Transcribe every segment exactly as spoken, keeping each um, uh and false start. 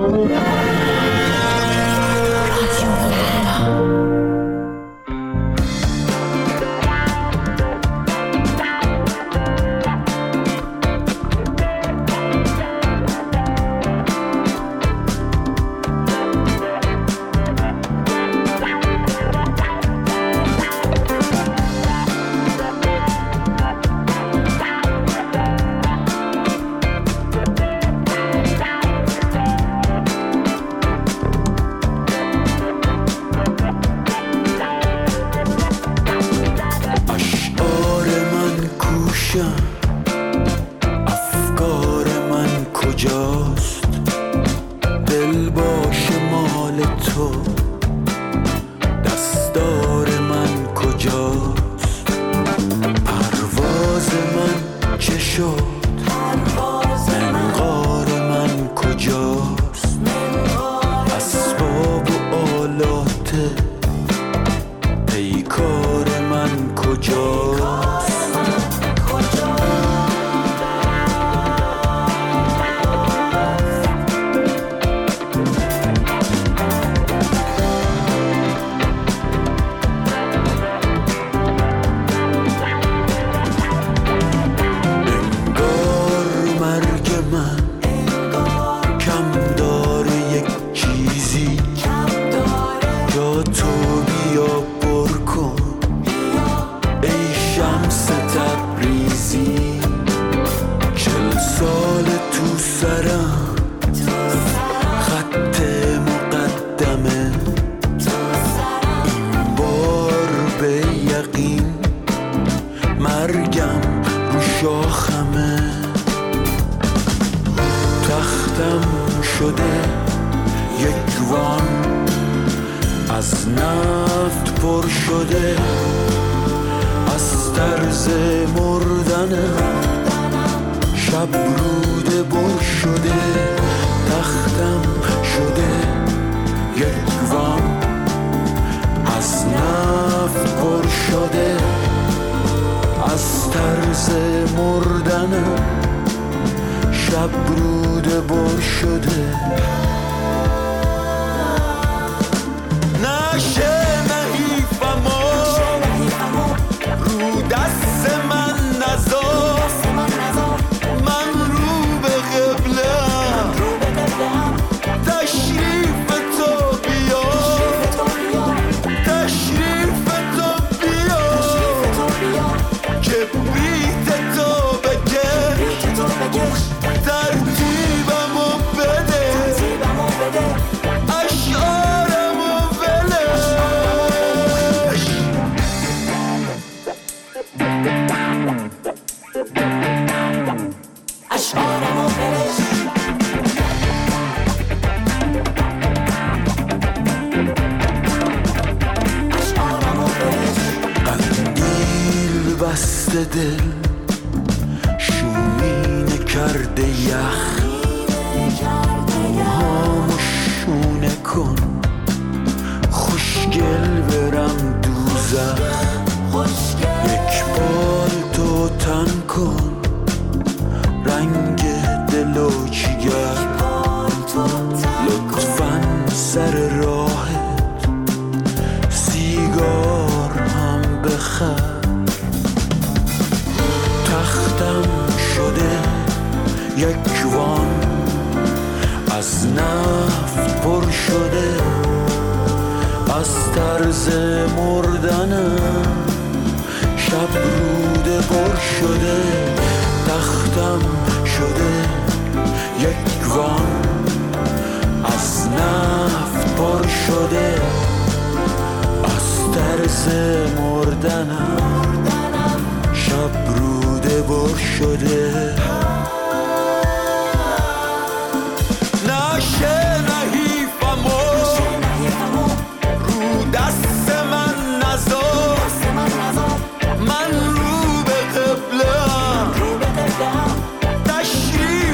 تشریف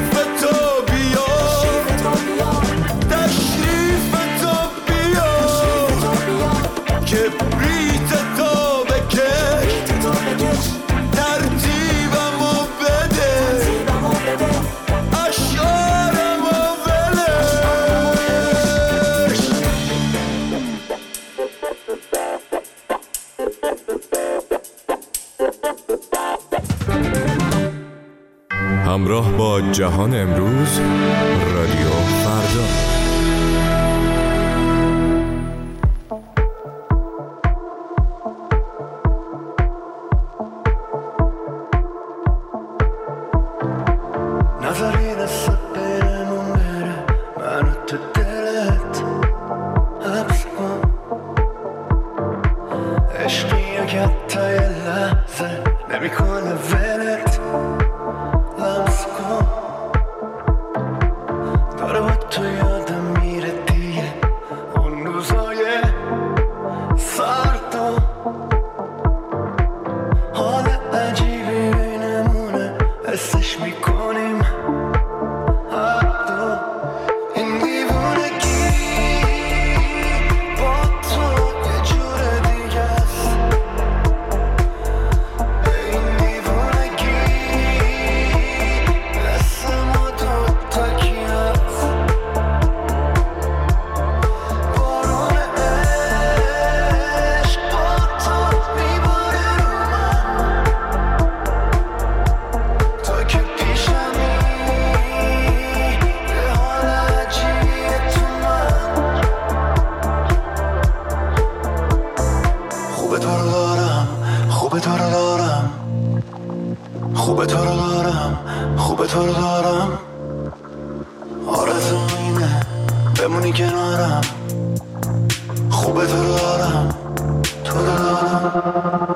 همراه با جهان امروز، رادیو فردا. نظری دست بینمون بره، منو تو دلت حبس کن. عشقی که حتی یه لحظه نمی کنه ولت لمس کن. داره با تو یادم میره دیگه اون روزای سرد و حال عجیبی بینمونه، حسش میکنیم هر دو. این دیوونگی با تو یه جور دیگه است. این دیوونگی مثل ما دوتا کی هست. بارون عشق با تو میباره رو من، تو که پیشمی یه حال عجیبیه تو من. خوبه تو رو دارم، خوبه تو رو دارم، خوبه تو رو دارم، خوبه تو رو دارم. آرزوم اینه بمونی کنارم، خوبه تو رو دارم، تو رو دارم.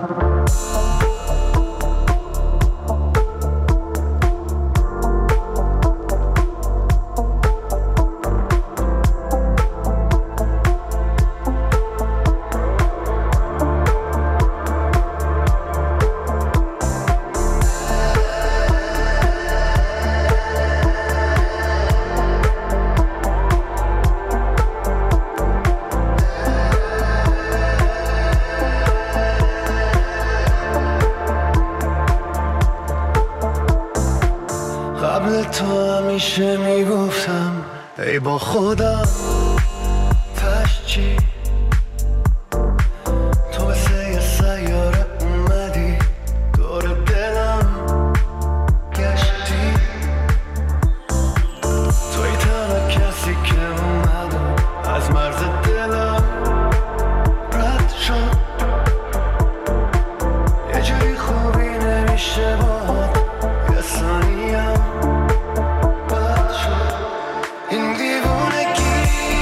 قبل تو همیشه میگفتم ای با خودم تش چی، تو مثل یه سیاره اومدی دور دلم گشتی. توی تنها کسی که اومد و از مرز دلم رد شد. یه جوری خوبی نمیشه باهات یه ثانیم بد شد. این دیوونگی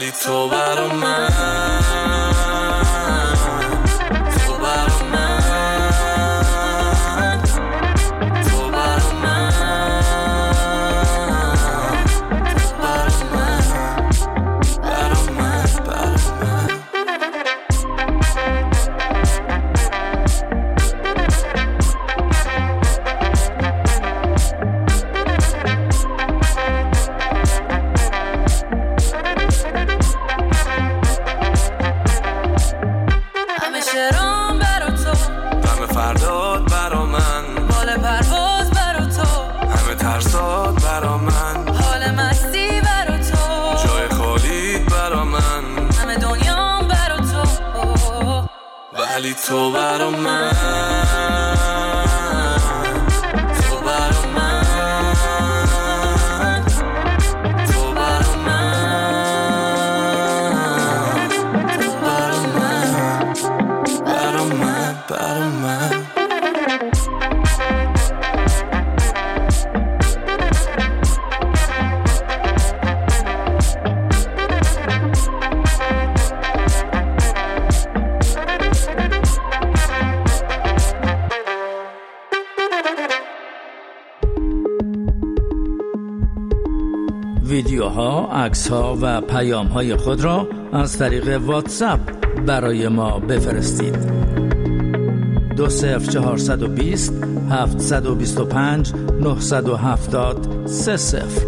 ولی تو برا من، تو برا من، تو برا من، تو برا من، برا من، برا من. ولی تو برا من، تو برا من، تو برا من، تو برا من، برا من، برا من. ویدیوها، عکس‌ها و پیام‌های خود را از طریق واتساپ برای ما بفرستید. دو صفر چهارصد و بیست هفتصد و بیست و پنج نهصد و هفتاد سه صفر.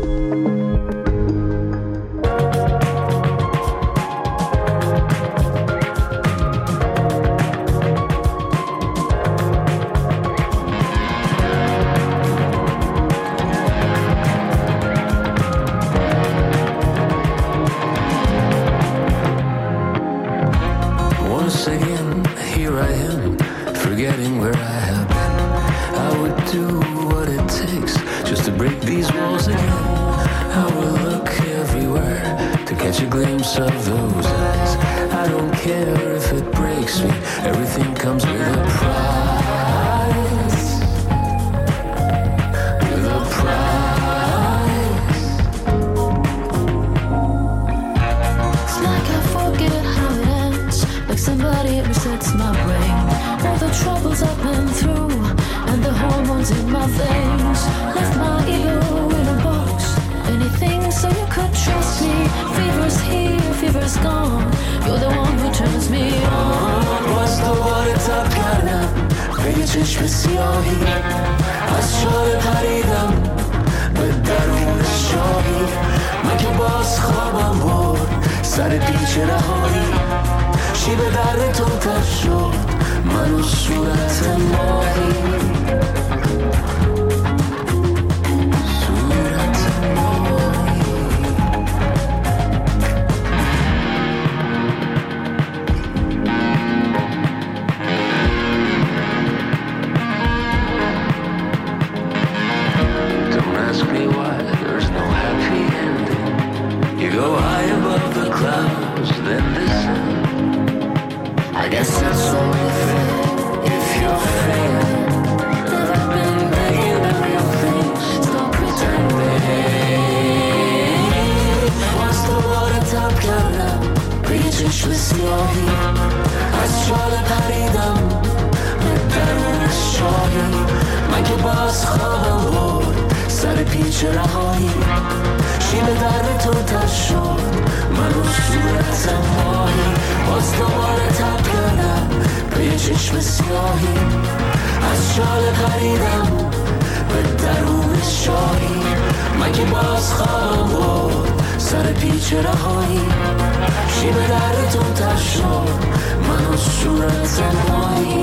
چشم سیاهی از شال پریدم به درون شاهی، من که باز خوابم برد سر پیچ رهایی، شیب در تو تر شد من و صورت ماهی. چشم سیاهی از شال پریدم به درون شاهی، من که باز خوابم برد سر پیچ رهایی، شیب در تو تر شد من و صورت ماهی. باز دوباره تب کردم به چشم سیاهی از شال پریدم به درون شاهی، من که باز خوابم برد سر پیچ رهایی، شیب در تو تر شد من و صورت ماهی.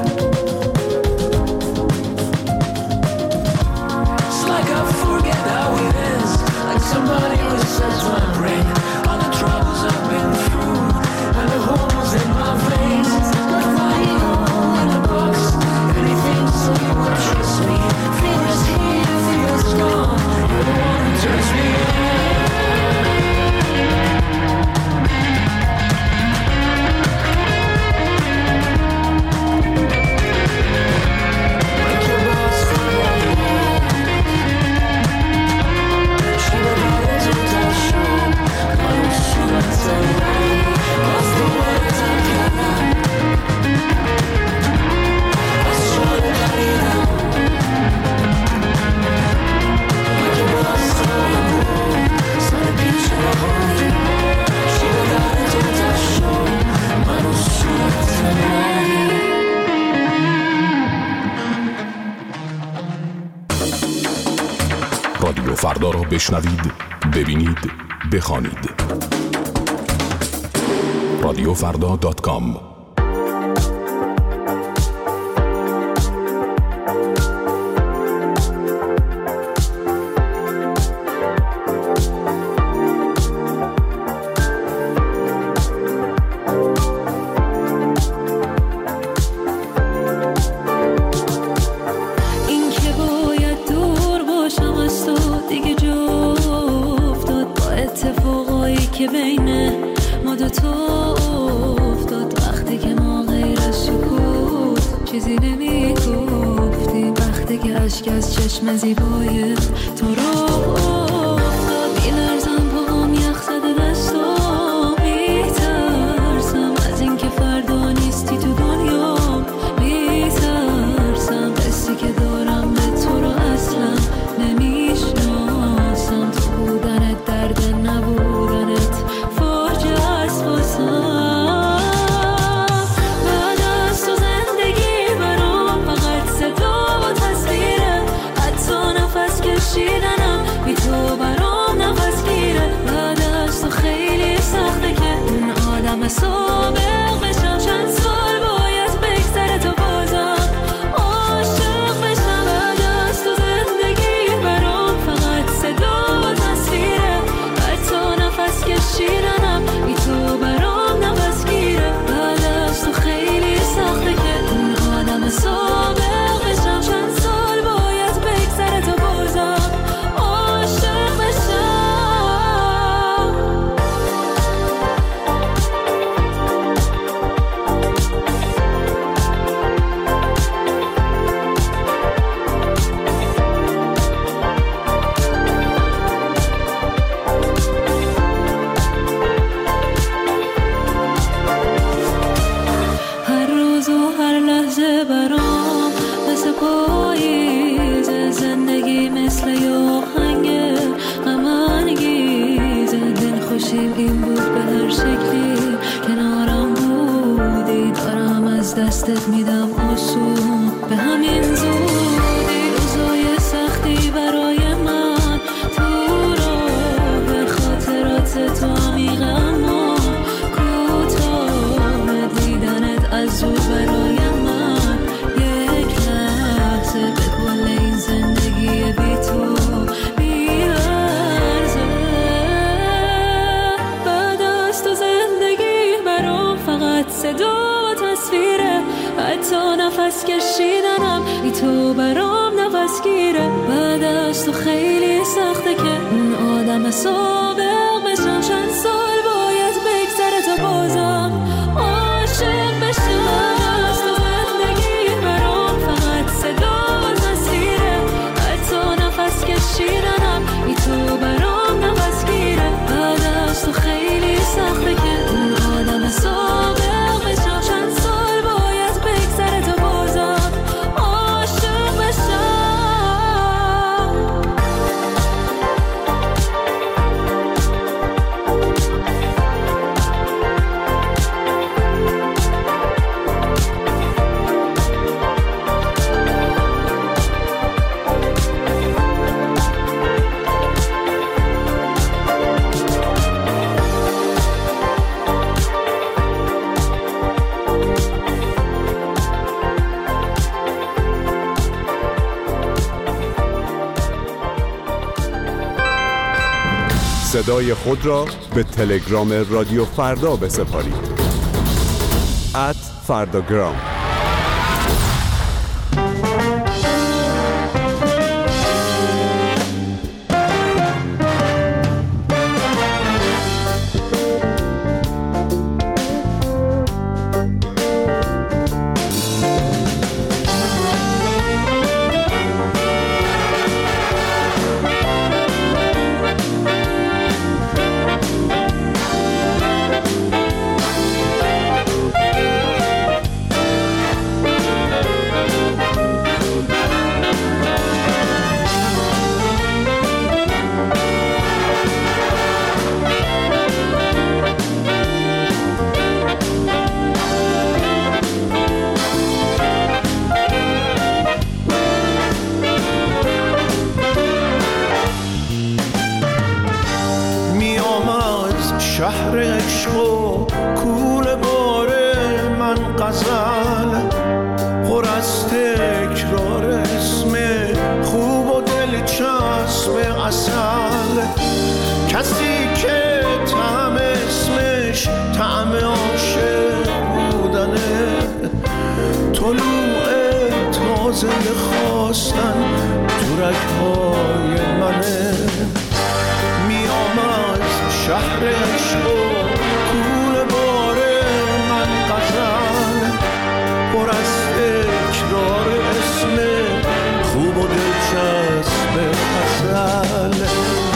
It's like I forget how it is, like somebody resets my brain, all the troubles I've been through and the holes in my veins. Like my ego in a box, anything so you would trust me. Fever's here, fever's gone, you're the one who turns me on. رادیو فردا را بشنوید، ببینید، بخوانید. رادیو فردا دات کام. از چشم زیبای تو رو افتاد، میلرزم پاهم یخ زده دستم، میترسم از اینکه فردا نیستی تو دنیا، میترسم قصی که دارم به تو رو اصلا نمیشناسم، تو بودنت درد نبودنت فاجعه است واسم. شیدنم بی تو برام نفس گیره، بعد از تو خیلی سخته که اون آدم سابق بشم، چند سال باید بگذره تا بازم عاشق بشم. بعد از تو زندگی برام فقط صدا و تصویره، حتی نفس کشیدنم بی تو برام نفس گیره، بعد از تو خیلی سخته که اون آدم سابق بشم، چند سال باید بگذره تا بازم این بود به هر شکلی کنارم بودی، دارم از دستت میدم آسون به همین زودی، روزای سختی برای من تو راه به خاطرات تو عمیق اما کوتاه، دیدنت از زود برای من یک لحظه به کل این زندگی بی تو صدا و تصویره، حتی نفس کشیدنم بی تو برام نفس گیره، بعد از تو خیلی سخته که اون آدم سابق بشم، چند سال باید بگذره تا بازم عاشق بشم. از تو زندگی برام فقط صدا و تصویره، حتی نفس کشیدنم بی تو برام نفس گیره، بعد از تو خیلی سخته که اون آدم سابق صدای خود را به تلگرام رادیو فردا بسپارید. ات فرداگرام. عشق و کوله باره من غزل پر از تکرار اسم خوب و دلچسب اصل کسی که طعم اسمش طعم عاشق بودنه طلوع تازه خواستن تو رگ‌های منه میام از شهر عشق و کوله باره من غزل پر از تکرار اسم خوب و دلچسب اصل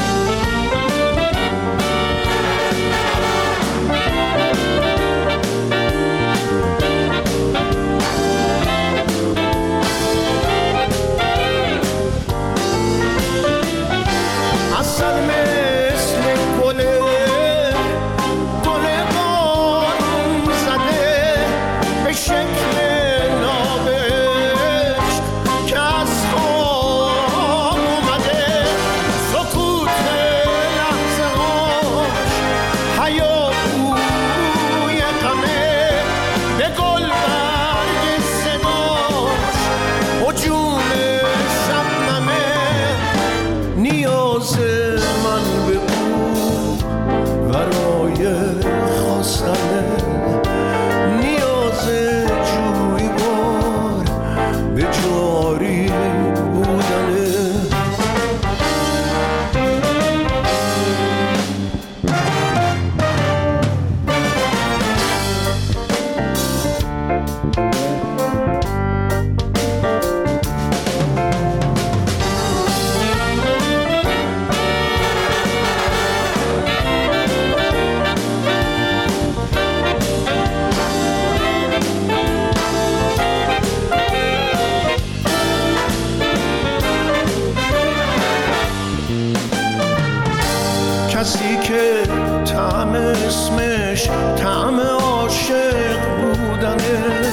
کسی که طعم اسمش طعم عاشق بودنه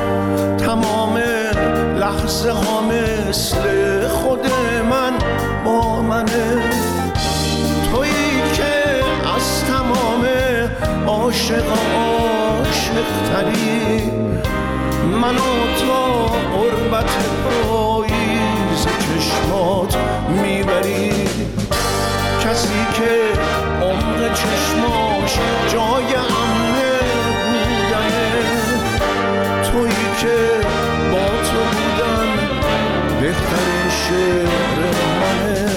تمام لحظه ها مثل خود من با منه تویی که از تمام عاشق عاشق تری منو تا قربت پاییز چشمات میبری کسی که عمر چشماش جای امنه بودنه تویی که با تو بودن بهترین شعر منه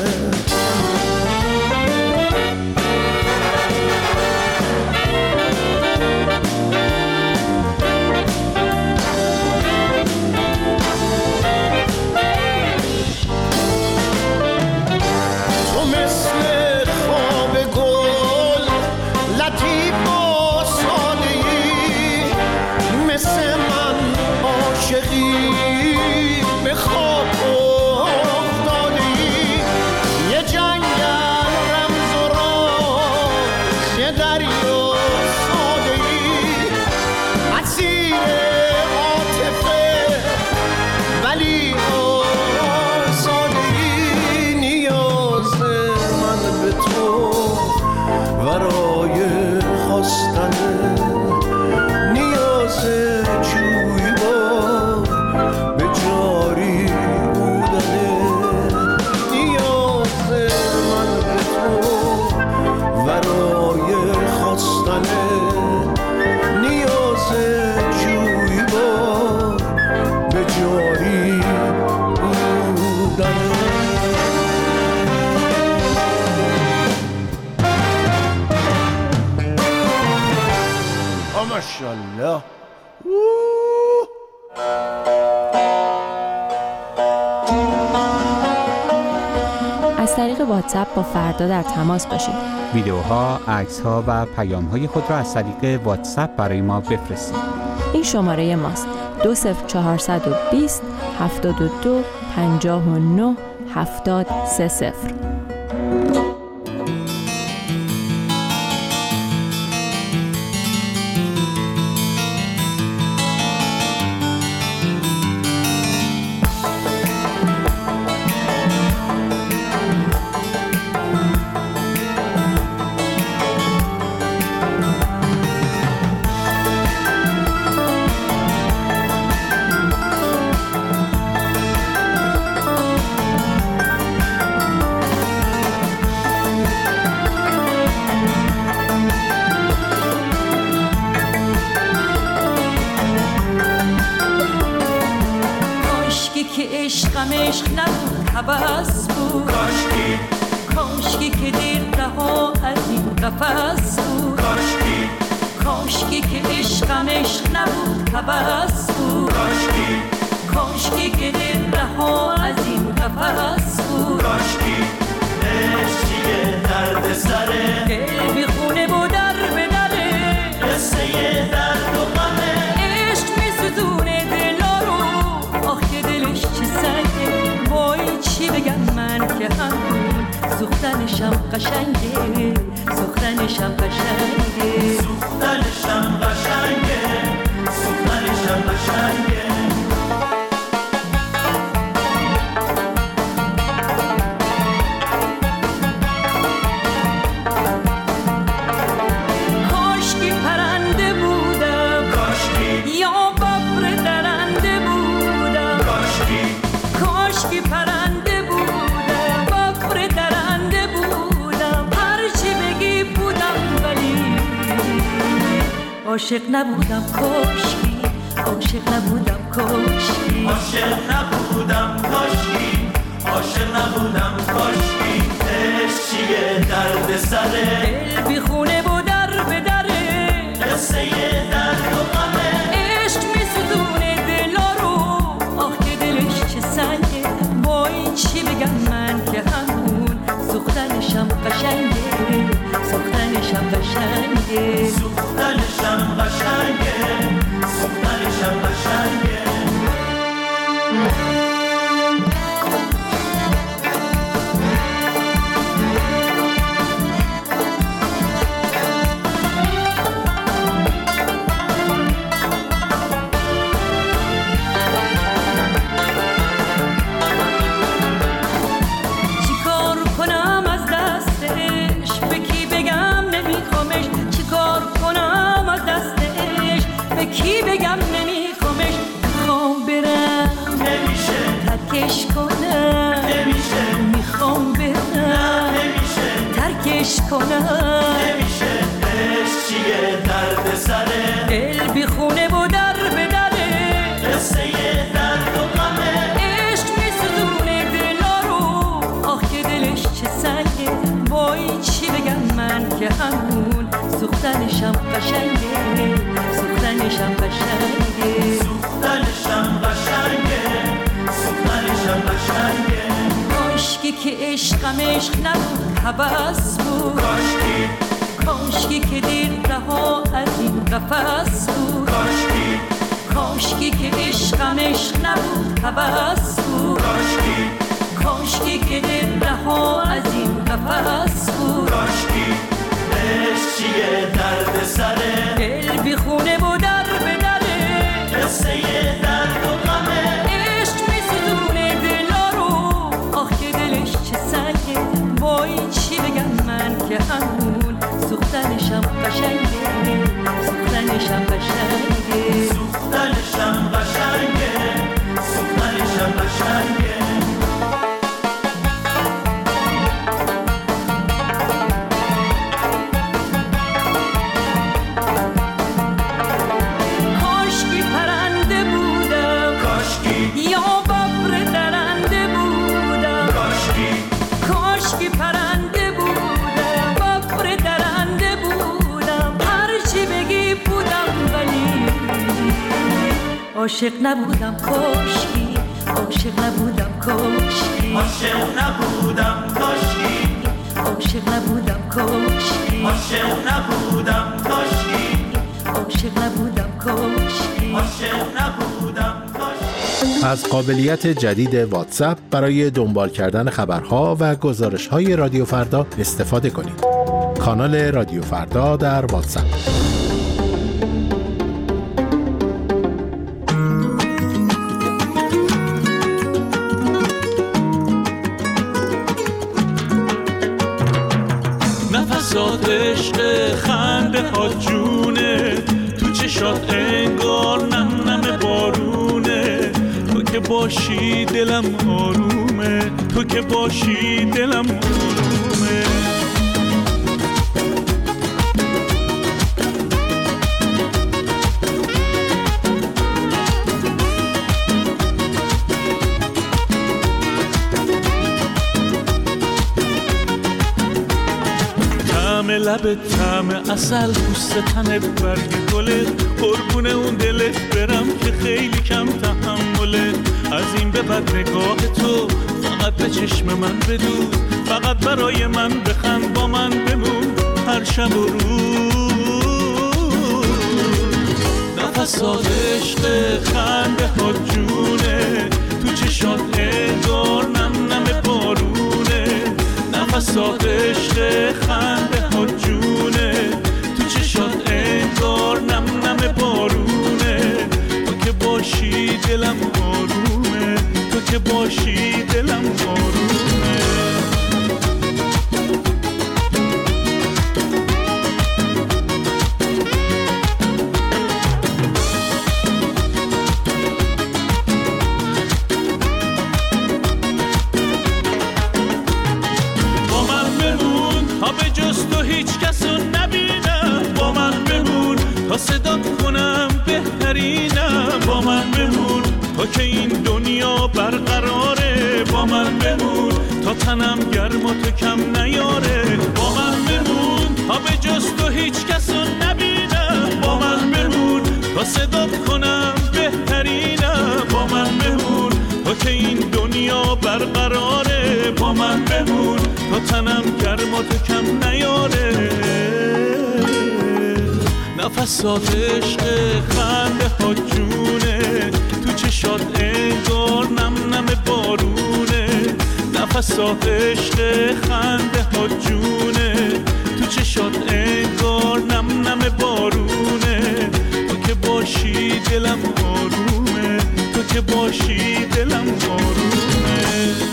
به خواب افتادی یه جنگل رمز و راز یه دریا ساده‌ای اسیر عاطفه ولی آزادگی نیاز من به تو برای خواستنه نیاز ماشاءالله. از طریق واتساپ با فردا در تماس باشید. ویدیوها، عکس‌ها و پیام‌های خود را از طریق واتساپ برای ما بفرستید. این شماره ماست: دو صفر چهارصد و بیست هفتاد و دو پنجاه و نه هفتاد سه صفر. عشق نبود هوس بود، کاشکی کاشکی که دیر رها از این قفس بود، کاشکی کاشکی که عشقم عشق نبود هوس بود، کاشکی کاشکی که دیر رها از این قفس بود، کاشکی عشق چیه درد سره، دل بی خونه و در به دره، قصه درد و غمه، عشق می‌سوزونه دلا رو، آخ که دلش چه سنگه، وای چی بگم من که همون سوختنشم قشنگه، سوختنشم قشنگه، سوختنشم قشنگه، سوختنشم قشنگه. کاشکی پرنده بودم، کاشکی یا ببر درنده بودم، کاشکی کاشکی پرنده بودم، ببر درنده بودم، هرچی بگی بودم ولی عاشق نبودم، کاشکی عاشق نبودم، کاشکی عاشق نبودم، کاشکی عاشق نبودم، کاشکی عشق چیه درد سره، دل بی خونه و در به دره، قصه درد و غمه، عشق می‌سوزونه دلا رو، آخ که دلش چه سنگه، وای چی بگم من که همون سوختنشم قشنگه، سوختنشم قشنگه، سوختنشم قشنگه، سوختنشم قشنگه. چیکار کنم از دستش، به کی بگم نمیخوامش، چیکار کنم از دستش، به کی بگم نمیخوامش، میخوام برم نمیشه ترکش کنم، نمیشه میخوام برم نمیشه ترکش کنم، نمیشه عشق چیه درد سره، دل بی خونه و در به دره، قصه درد و غمه، عشق می‌سوزونه دلا رو، آخ که دلش چه سنگه، وای چی بگم من که همون سوختنشم قشنگه، سوختنشم قشنگه، سوختنشم قشنگه، سوختنشم قشنگه. کاشکی که عشقم عشق نبود هوس بود، کاشکی کاشکی که دیر رها از این قفس بود، کاشکی کاشکی که عشقم عشق نبود هوس بود، کاشکی کاشکی که دیر رها از این قفس بود، کاشکی عشق چیه درد سره، دل بی خونه و در به دره، قصه درد و غمه، عشق می‌سوزونه دلا رو، آخ که دلش چه سنگه، وای چی بگم من که همون سوختنشم قشنگه، سوختنشم قشنگه، سوختنشم قشنگه، سوختنشم قشنگه. کاشکی پرنده بودم، کاشکی یا ببر درنده بودم، کاشکی کاشکی پرنده بودم، ببر درنده بودم، هرچی بگی بودم ولی عاشق نبودم، کاشکی عاشق نبودم، کاشکی عاشق نبودم، کاشکی عاشق نبودم، کاشکی عاشق نبودم، کاشکی عاشق نبودم، کاشکی عاشق نبودم، کاشکی. از قابلیت جدید واتساپ برای دنبال کردن خبرها و گزارش‌های رادیو فردا استفاده کنید. کانال رادیو فردا در واتساپ. نفسات عشق خنده ها جونه، تو چشات انگار نم نم بارونه، تو که باشی دلم آرومه، تو که باشی دلم آرومه. نرم لبت طعم اصل پوست تنت برگ گله قربون اون دلت برم که خیلی کم تحمله از این به بعد نگاه تو فقط به چشم من بدو فقط برای من بخند با من بمون هر شب و روز نفسات عشق خنده ها جونه تو چشات انگار نم نم بارونه نفسات عشق خنده ها جونه تو چشات انگار نم نم بارونه تو که باشی دلم آرومه تو که باشی دلم آرومه تا صدات کنم بهترینم با من بمون تا که این دنیا برقراره با من بمون تا تنم گرم و تو کم نیاره با من بمون تا به جز تو هیچ کسو نبینم با من بمون تا صدات کنم بهترینم با من بمون تا که این دنیا برقراره با من بمون تا تنم گرم و تو کم نیاره نفسات عشق خنده ها جونه تو چشات انگار نم نم بارونه نفسات عشق خنده ها جونه تو چشات انگار نم نم بارونه تو که باشی دلم آرومه تو که باشی دلم آرومه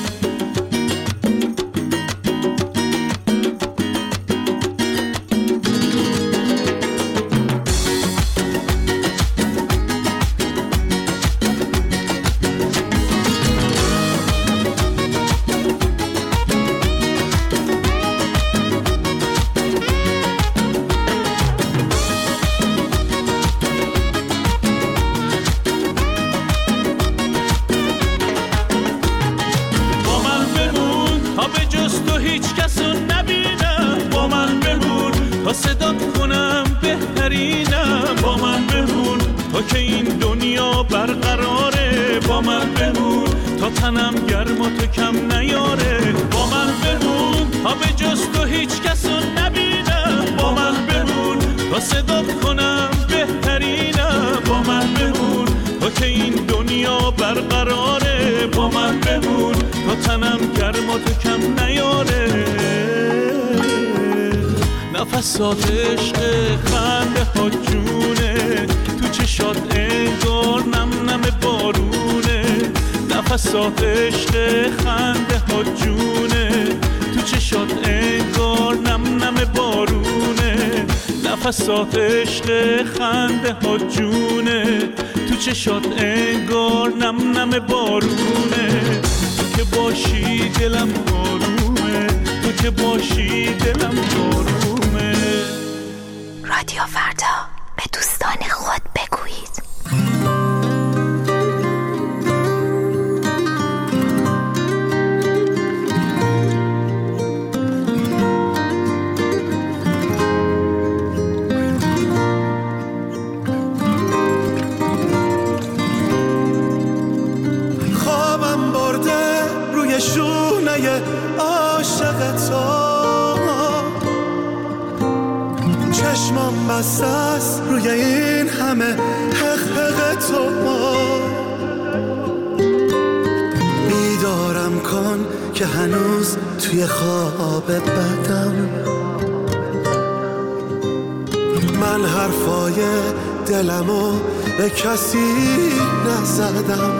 تنم گرم و تو کم نیاره با من بمون تا به جز تو هیچ کسو نبینم با من بمون تا صدات کنم بهترینم با من بمون تا که این دنیا برقراره با من بمون تا تنم گرم و تو کم نیاره نفسات عشق خنده ها جونه تو چشات انگار نم نم بارونه نفسات عشق خنده ها جونه تو چشات انگار نم نم بارونه نفسات عشق خنده ها جونه تو چشات انگار نم نم بارونه تو که باشی دلم آرومه تو که باشی دلم آرومه رادیو فردا به دوستان خود بگویید شونه عاشق تو چشمم بسته است روی این همه حق حق تو بیدارم کن که هنوز توی خواب بدم من حرفای دلمو به کسی نزدم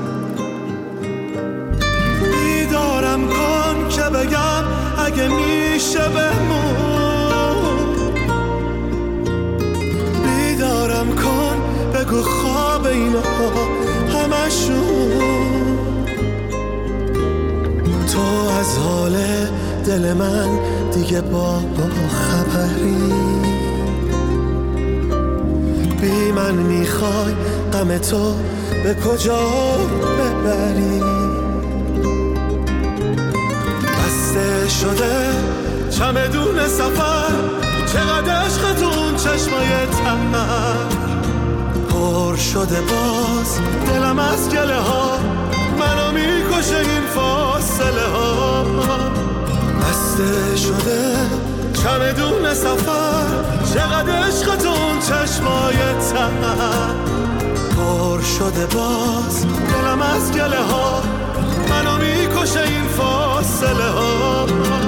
بیدارم کن که بگم اگه میشه بمون بیدارم کن بگو خواب اینا همشون تو از حال دل من دیگه با خبری بی من میخوای غم تو به کجا ببری بسته شده چمدون سفر چقدر عشقتون چشمای تر پر شده باز دلم از گله ها منو میکشه این فاصله ها بسته شده چمدون سفر چقدر عشقتون چشمای تر پر شده باز دلم از گله ها منو میکشه این فاصله ها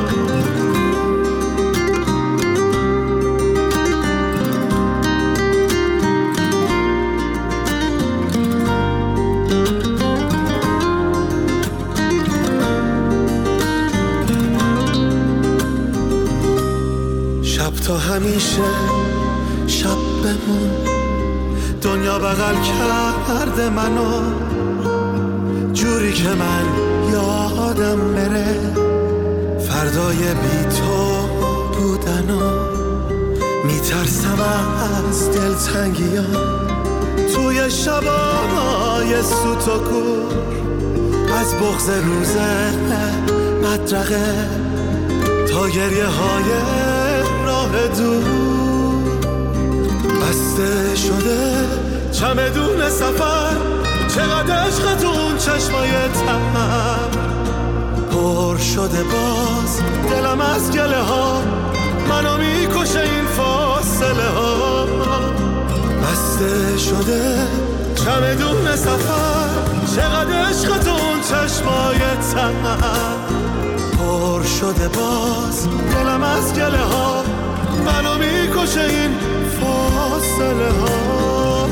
شب تا همیشه شب بمون دنیا بغل کرده منو جوری که من یادم بره فردای بی تو بودنو میترسم از دلتنگیام توی شبای سوت و کور از بغض روز مدرقه تا گریه های راه دور بسته شده چمدون سفر چقدر عشقتون چشمای تر پر شده باز دلم از گله ها منو میکشه این فاصله ها بسته شده چمدون سفر چقدر عشقتون چشمای تر پر شده باز دلم از گله ها منو میکشه این فاصله ها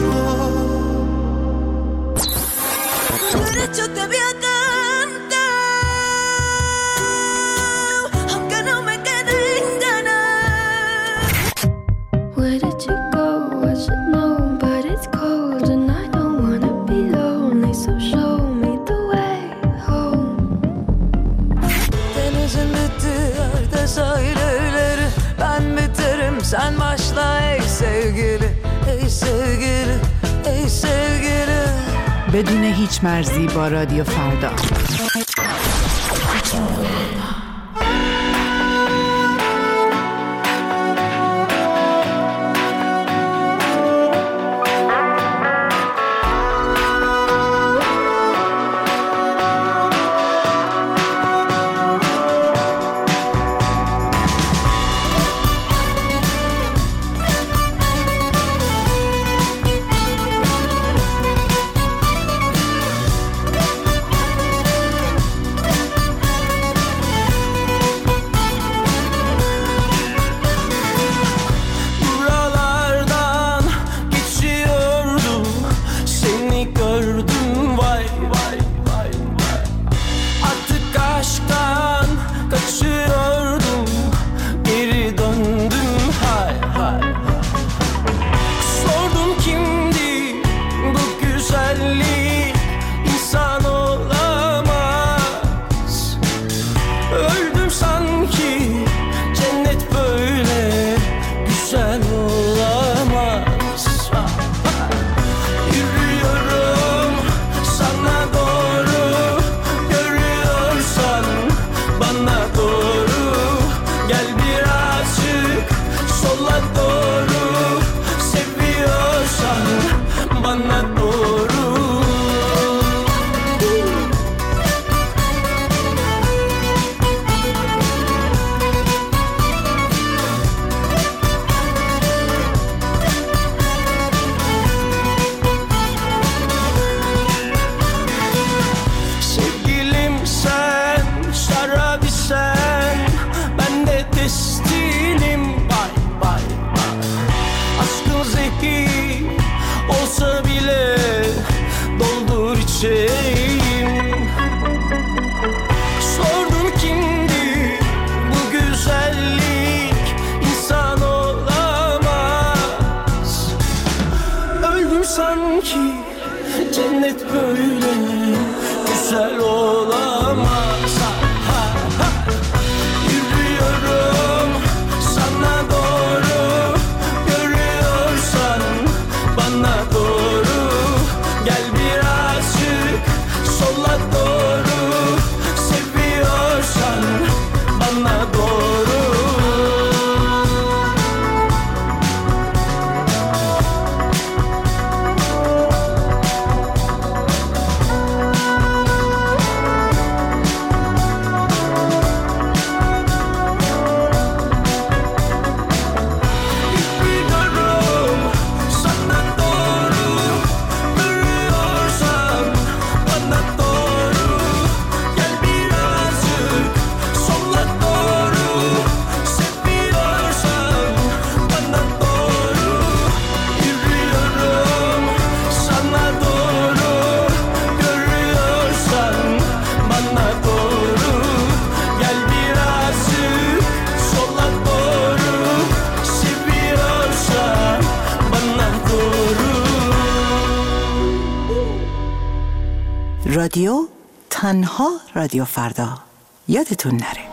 Yo te voy a cantar, aunque no me queden ganas. Where did you go? I should know, but it's cold and I don't wanna be lonely, so show me the way home. Denizin bittiği sahilleri ben biterim sen başla ey sevgili, ey sevgili, ey sevgili. بدون هیچ مرزی با رادیو فردا. رادیو تنها رادیو فردا، یادتون نره.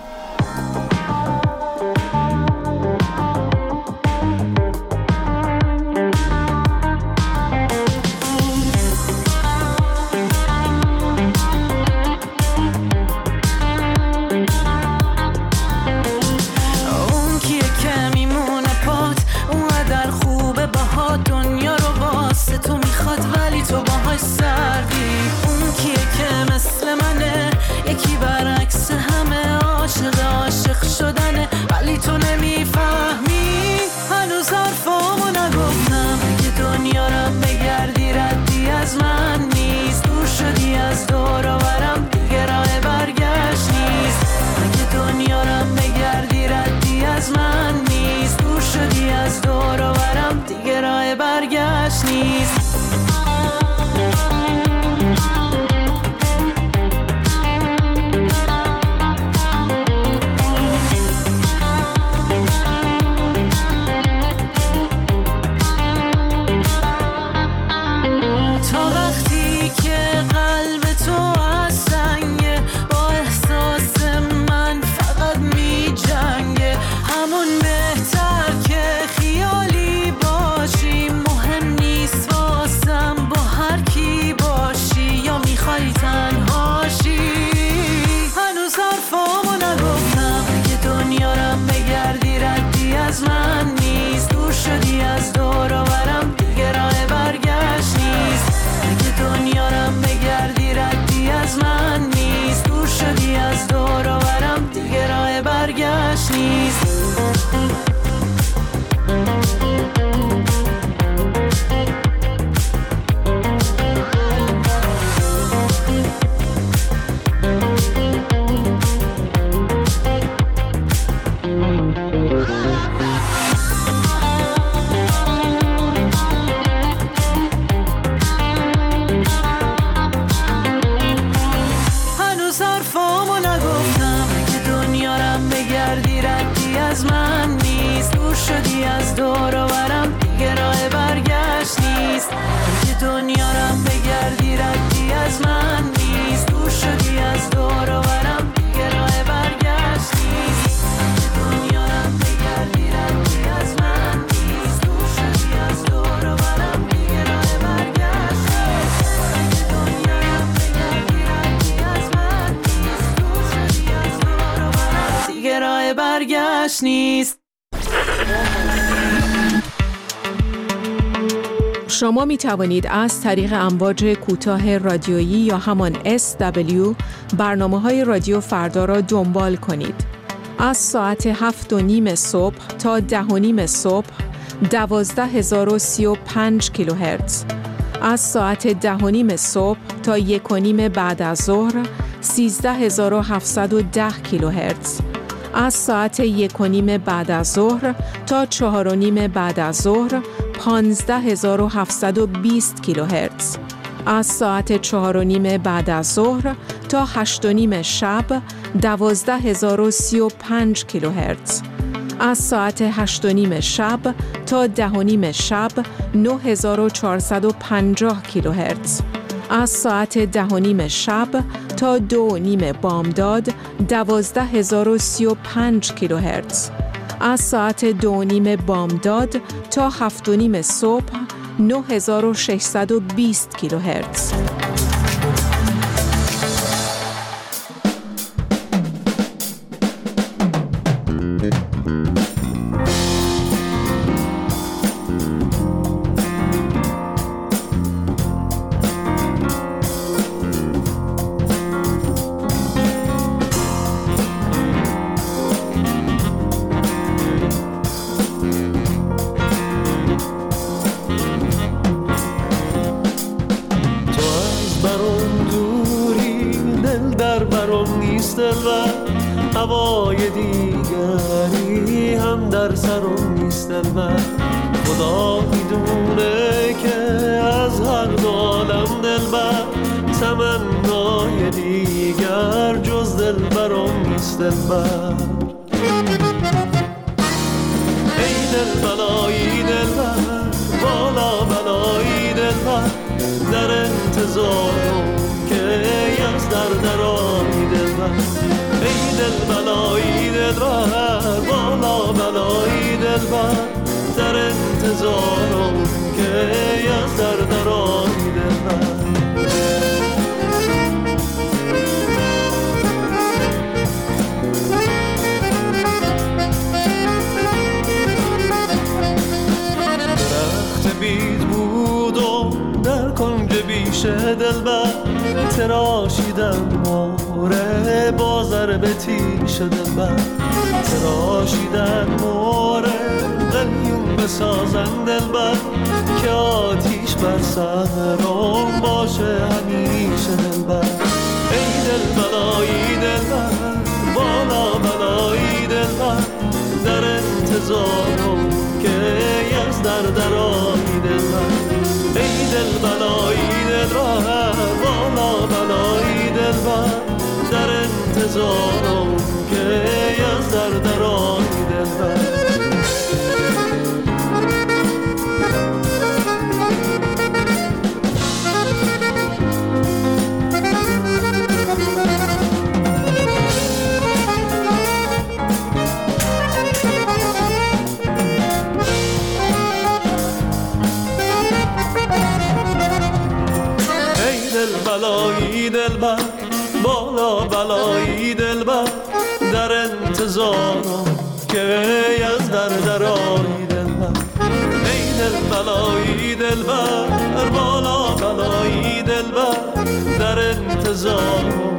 نیست. شما می توانید از طریق امواج کوتاه رادیویی یا همان اس دبلیو برنامه‌های رادیو فردا را دنبال کنید. از ساعت هفت و نیم صبح تا ده و نیم صبح دوازده هزار و سی و پنج کیلوهرتز، از ساعت ده و نیم صبح تا یک و نیم بعد از ظهر سیزده هزار و هفتصد و ده کیلوهرتز، از ساعت یک و نیم بعد از ظهر تا چهار و نیم بعد از ظهر پانزده هزار و هفتصد و بیست کیلوهرتز، از ساعت چهار و نیم بعد از ظهر تا هشت و نیم شب دوازده هزار و سی و پنج کیلوهرتز، از ساعت هشت و نیم شب تا ده و نیم شب نه هزار و چهارصد و پنجاه کیلوهرتز، از ساعت ده و نیم شب تا دو و نیم بامداد دوازده هزار و سی و پنج کیلوهرتز، از ساعت دو و نیم بامداد تا هفت و نیم صبح نه هزار و ششصد و بیست کیلوهرتز. هوای دیگری هم در سرم نیست دلبر، خدا میدونه که از هر عالم دلبر تمنای دیگر جز دلبرم نیست دلبر. ای دل بلایی دلبر، بالا بلایی دلبر، در انتظارم که دلبر ای دل بلایی دلبر بالا بلایی دلبر در انتظارم که از در درایی دلبر دلبر تراشیدن موره بازر به تیش دلبر تراشیدن موره قلیون بسازن دلبر که آتیش بر سرم باشه همیشه دلبر ای دل بلایی دلبر بالا بلایی دلبر در انتظارم که از در درایی دلبر ای دل بلایی دلبر بالا بلایی دلبر در انتظارم که از در درایی دلبر بلایی دلبر بالا بلایی دلبر در انتظارم که از در درایی دلبر ای دل بلایی دلبر بالا بلایی دلبر در انتظارم